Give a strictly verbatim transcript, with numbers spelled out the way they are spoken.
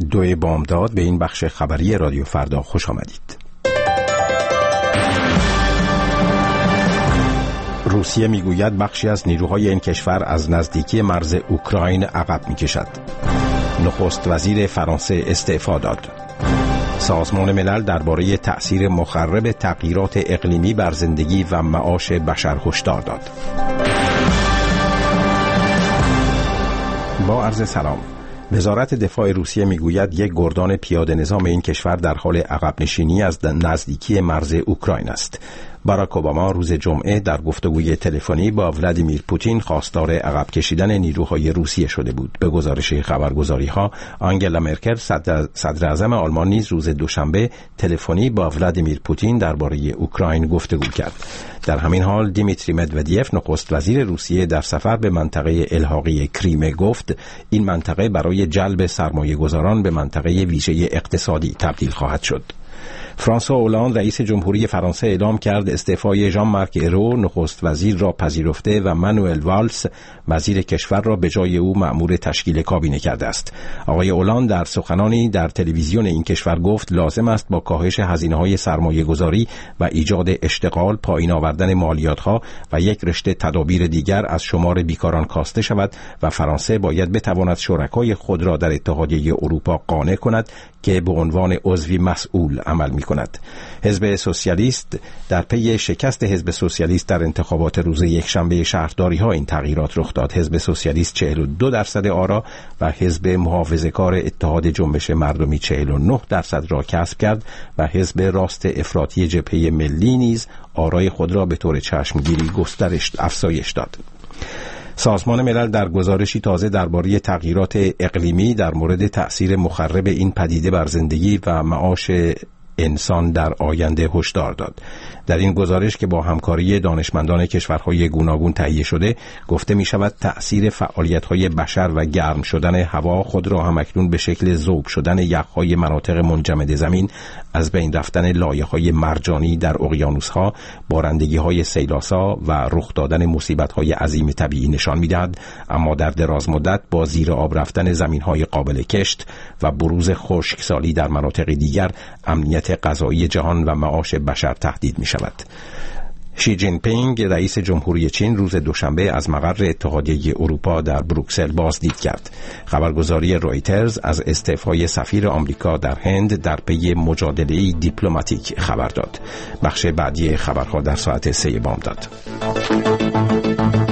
دو بامداد به این بخش خبری رادیو فردا خوش آمدید. روسیه میگوید بخشی از نیروهای این کشور از نزدیکی مرز اوکراین عقب میکشد. نخست وزیر فرانسه استعفا داد. سازمان ملل درباره تأثیر مخرب تغییرات اقلیمی بر زندگی و معاش بشر هشدار داد. با عرض سلام. وزارت دفاع روسیه میگوید یک گردان پیاده نظام این کشور در حال عقب نشینی از نزدیکی مرز اوکراین است. باراک اوباما روز جمعه در گفتگوی تلفنی با ولادیمیر پوتین خواستار عقب کشیدن نیروهای روسیه شده بود. به گزارش خبرگزاری‌ها آنگلا مرکل صدر, صدر اعظم آلمان نیز روز دوشنبه تلفنی با ولادیمیر پوتین درباره اوکراین گفتگو کرد. در همین حال دیمیتری مدودیف نخست وزیر روسیه در سفر به منطقه الحاقی کریمه گفت این منطقه برای جلب سرمایه‌گذاران به منطقه ویژه اقتصادی تبدیل خواهد شد. فرانسوا اولاند رئیس جمهوری فرانسه اعلام کرد استعفای ژان مارک ایرو نخست وزیر را پذیرفته و مانوئل والز وزیر کشور را به جای او مأمور تشکیل کابینه کرده است. آقای اولاند در سخنانی در تلویزیون این کشور گفت لازم است با کاهش هزینه‌های سرمایه‌گذاری و ایجاد اشتغال، پایین آوردن مالیات‌ها و یک رشته تدابیر دیگر از شمار بیکاران کاسته شود و فرانسه باید بتواند شرکای خود را در اتحادیه اروپا قانع کند که به عنوان عضوی مسئول عمل می‌کند. حزب سوسیالیست در پی شکست حزب سوسیالیست در انتخابات روز یکشنبه شهرداری‌ها این تغییرات رخ داد. حزب سوسیالیست چهل و دو درصد آرا و حزب محافظه‌کار اتحاد جنبش مردمی چهل و نه درصد را کسب کرد و حزب راست افراطی جبهه ملی نیز آرای خود را به طور چشمگیری گسترش افزایش داد. سازمان ملل در گزارشی تازه درباره تغییرات اقلیمی در مورد تأثیر مخرب این پدیده بر زندگی و معاش انسان در آینده هشدار داد. در این گزارش که با همکاری دانشمندان کشورهای گوناگون تهیه شده گفته می شود تأثیر فعالیت‌های بشر و گرم شدن هوا خود را همکنون به شکل ذوب شدن یخ‌های مناطق منجمد زمین، از بین رفتن لایه‌های مرجانی در اقیانوس‌ها، بارندگی‌های سیلاسا و رخ دادن مصیبت‌های عظیم طبیعی نشان می‌دهد، اما در دراز مدت با زیر آب رفتن زمین‌های قابل کشت و بروز خشکسالی در مناطق دیگر امنیت غذایی جهان و معاش بشر تهدید می‌شود. شی جین پینگ رئیس جمهوری چین روز دوشنبه از مقر اتحادیه اروپا در بروکسل بازدید کرد. خبرگزاری رویترز از استعفای سفیر آمریکا در هند در پی مجادله دیپلماتیک خبر داد. بخش بعدی خبرها در ساعت سه بامداد.